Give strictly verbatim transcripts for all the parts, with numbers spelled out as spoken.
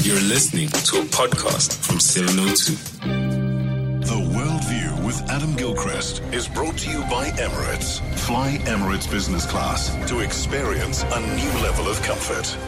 You're listening to a podcast from seven oh two. The Worldview with Adam Gilchrist is brought to you by Emirates. Fly Emirates Business Class to experience a new level of comfort.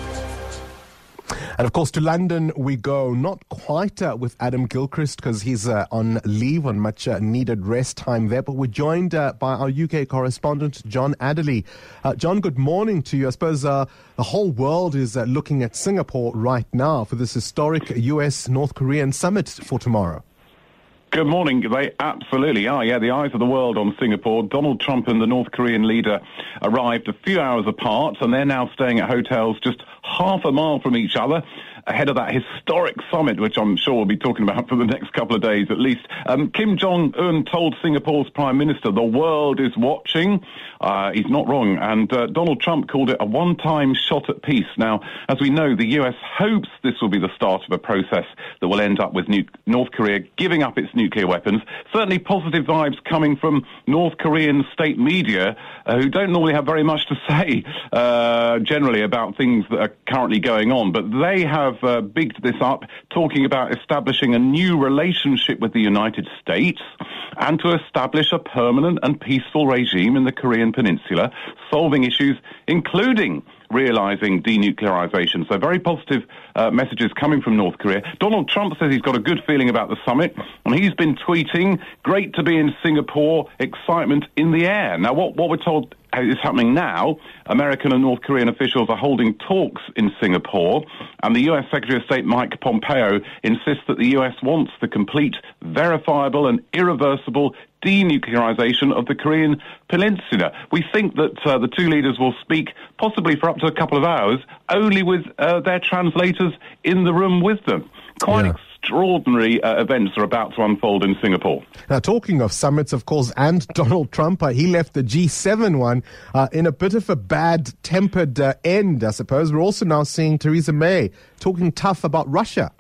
And of course, to London we go, not quite uh, with Adam Gilchrist because he's uh, on leave, on much uh, needed rest time there, but we're joined uh, by our U K correspondent, John Adderley. Uh, John, good morning to you. I suppose uh, the whole world is uh, looking at Singapore right now for this historic U S North Korean summit for tomorrow. Good morning. They absolutely are. Yeah, the eyes of the world on Singapore. Donald Trump and the North Korean leader arrived a few hours apart, and they're now staying at hotels just half a mile from each other, ahead of that historic summit, which I'm sure we'll be talking about for the next couple of days at least. Um, Kim Jong-un told Singapore's Prime Minister, the world is watching. Uh, he's not wrong. And uh, Donald Trump called it a one-time shot at peace. Now, as we know, the U S hopes this will be the start of a process that will end up with nu- North Korea giving up its nuclear weapons. Certainly positive vibes coming from North Korean state media, uh, who don't normally have very much to say uh, generally about things that are currently going on. But they have Uh, bigged this up, talking about establishing a new relationship with the United States and to establish a permanent and peaceful regime in the Korean Peninsula, solving issues including realising denuclearisation. So very positive uh, messages coming from North Korea. Donald Trump says he's got a good feeling about the summit, and he's been tweeting, great to be in Singapore, excitement in the air. Now, what, what we're told is happening now, American and North Korean officials are holding talks in Singapore, and the U S Secretary of State Mike Pompeo insists that the U S wants the complete, verifiable and irreversible denuclearization of the Korean Peninsula. We think that uh, the two leaders will speak possibly for up to a couple of hours, only with uh, their translators in the room with them. Quite yeah. Extraordinary uh, events are about to unfold in Singapore. Now, talking of summits, of course, and Donald Trump, uh, he left the G seven one uh, in a bit of a bad-tempered uh, end, I suppose. We're also now seeing Theresa May talking tough about Russia.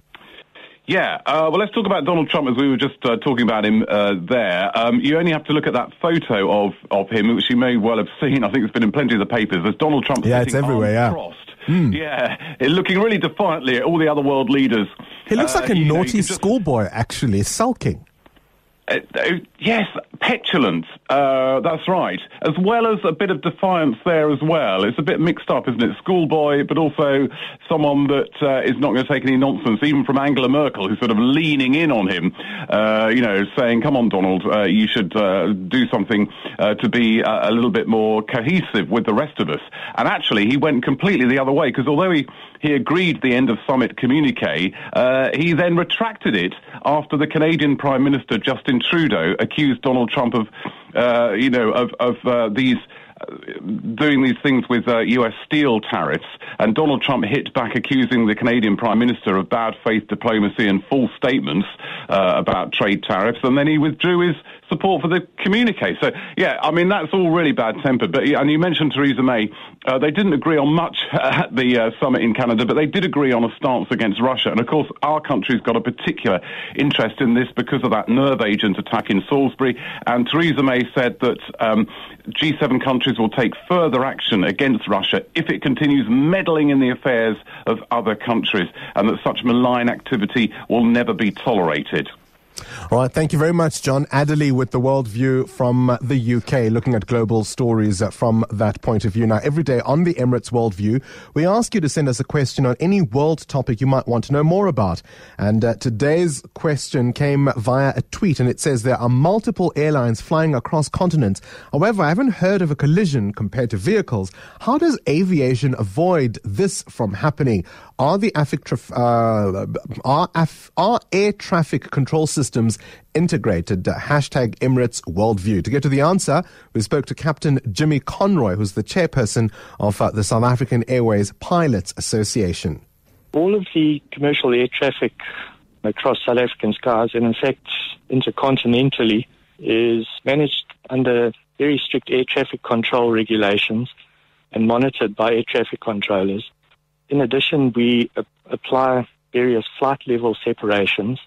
Yeah, uh, well, let's talk about Donald Trump as we were just uh, talking about him uh, there. Um, you only have to look at that photo of, of him, which you may well have seen. I think it's been in plenty of the papers. There's Donald Trump yeah, sitting it's everywhere, yeah. crossed. Mm. Yeah, looking really defiantly at all the other world leaders. He looks uh, like a you naughty know, just... schoolboy, actually, sulking. Uh, uh, yes, petulant, uh, that's right. As well as a bit of defiance there as well. It's a bit mixed up, isn't it? Schoolboy, but also someone that uh, is not going to take any nonsense, even from Angela Merkel, who's sort of leaning in on him, uh, you know, saying, come on, Donald, uh, you should uh, do something uh, to be uh, a little bit more cohesive with the rest of us. And actually, he went completely the other way, because although he, he agreed the end of summit communique, uh, he then retracted it after the Canadian Prime Minister, Justin Trudeau, accused Donald Trump of, uh, you know, of, of uh, these uh, doing these things with uh, U S steel tariffs, and Donald Trump hit back, accusing the Canadian Prime Minister of bad faith diplomacy and false statements uh, about trade tariffs, and then he withdrew his support for the communique. So, yeah, I mean, that's all really bad-tempered. But, and you mentioned Theresa May. Uh, they didn't agree on much at the uh, summit in Canada, but they did agree on a stance against Russia. And, of course, our country's got a particular interest in this because of that nerve agent attack in Salisbury. And Theresa May said that um, G seven countries will take further action against Russia if it continues meddling in the affairs of other countries, and that such malign activity will never be tolerated. All right, thank you very much, John Adderley, with the Worldview from the U K, looking at global stories from that point of view. Now, every day on the Emirates Worldview, we ask you to send us a question on any world topic you might want to know more about. And uh, today's question came via a tweet, and it says there are multiple airlines flying across continents. However, I haven't heard of a collision compared to vehicles. How does aviation avoid this from happening? Are the traf- uh, are, af- are air traffic control systems integrated? Uh, hashtag Emirates Worldview. To get to the answer, we spoke to Captain Jimmy Conroy, who's the chairperson of uh, the South African Airways Pilots Association. All of the commercial air traffic across South African skies, and in fact intercontinentally, is managed under very strict air traffic control regulations and monitored by air traffic controllers. In addition, we uh, apply various flight level separations.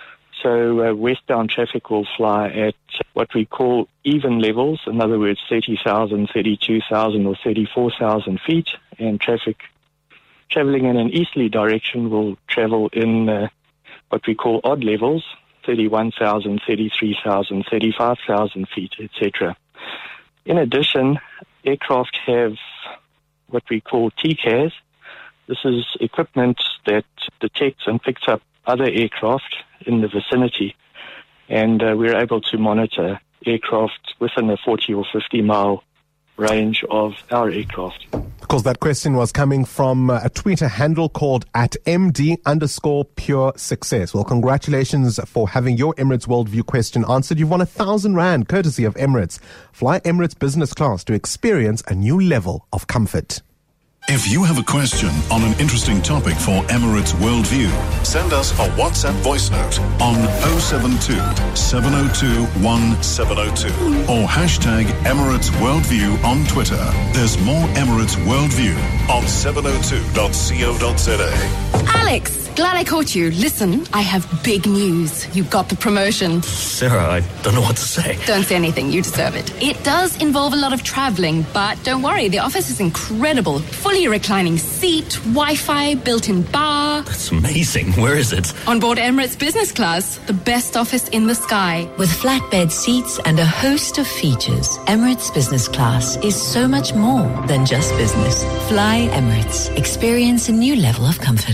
So uh, westbound traffic will fly at what we call even levels, in other words, thirty thousand, thirty-two thousand or thirty-four thousand feet, and traffic traveling in an easterly direction will travel in uh, what we call odd levels, thirty-one thousand, thirty-three thousand, thirty-five thousand feet, et cetera. In addition, aircraft have what we call T C A S. This is equipment that detects and picks up other aircraft in the vicinity, and uh, we're able to monitor aircraft within a forty or fifty mile range of our aircraft. Of course, that question was coming from a Twitter handle called at M D underscore pure success. Well, congratulations for having your Emirates Worldview question answered. You've won a thousand rand courtesy of Emirates. Fly Emirates business class to experience a new level of comfort. If you have a question on an interesting topic for Emirates Worldview, send us a WhatsApp voice note on oh seven two, seven oh two, one seven oh two or hashtag Emirates Worldview on Twitter. There's more Emirates Worldview on seven oh two dot co dot za. Alex, glad I caught you. Listen, I have big news. You got the promotion. Sarah, I don't know what to say. Don't say anything. You deserve it. It does involve a lot of traveling, but don't worry. The office is incredible. Fully reclining seat, Wi-Fi, built-in bar. That's amazing. Where is it? On board Emirates Business Class, the best office in the sky. With flatbed seats and a host of features, Emirates Business Class is so much more than just business. Fly Emirates. Experience a new level of comfort.